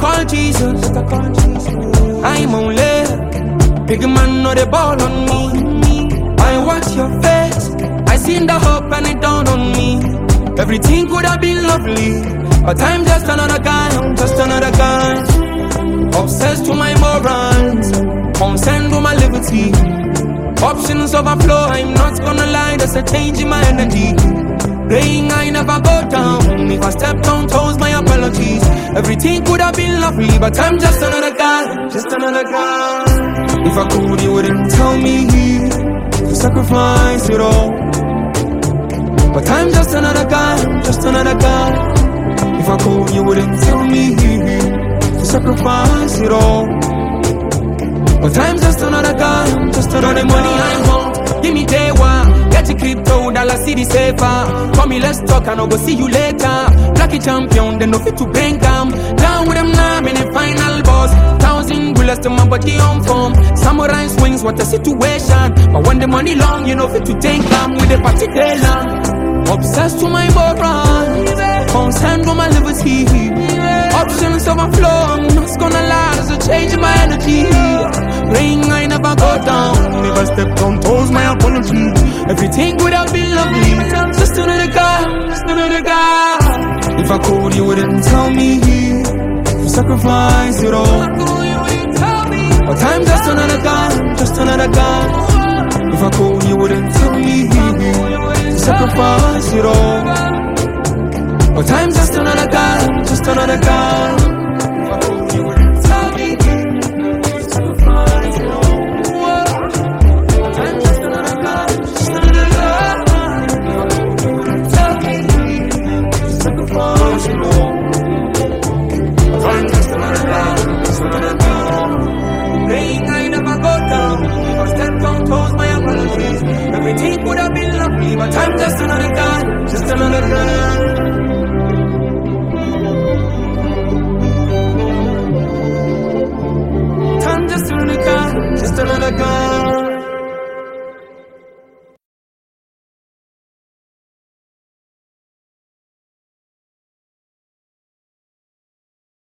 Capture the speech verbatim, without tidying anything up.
call Jesus. I'm only big man, no the ball on me. I watch your face, I seen the hope and it dawned on me. Everything could have been lovely, but I'm just another guy, I'm just another guy. Obsessed to my morals, concerned with my liberty. Options overflow, I'm not gonna lie, there's a change in my energy. Praying I never go down, if I step on toes, my apologies. Everything could have been lovely, but I'm just another guy, just another guy. If I could, you wouldn't tell me to sacrifice it all. But I'm just another guy, just another guy. If I could, you wouldn't tell me to sacrifice it all. But I'm just another guy, just another money I want. Give me day one, get your crypto, dollar city safer. Call me, let's talk, and I'll go see you later. Lucky champion, then no fit to bring them. Down with them now, in the final boss. Thousand bullets to my body on form. Samurai swings, what a situation. But when the money long, you know fit to take them with the party day long. Obsessed to my moral, concerned with my liberty. Options overflow, I'm not gonna lie, there's a change in my energy. Praying I never go down, never step on toes, my apology. Everything would have been lovely, but I'm just another guy, just another guy. If I could, you wouldn't tell me to sacrifice it all. But I'm just another guy, just another guy. If I could, you wouldn't tell me to sacrifice it all. But I'm just another guy, just another guy. If I could, you wouldn't tell me to sacrifice it all. But I'm just another guy, just another guy. If I could, you wouldn't tell me to sacrifice it all. But I'm just another guy, just another guy. Praying I never go down, if I step on toes, my apologies. Everything would have been lovely, but I'm just another guy, just another guy.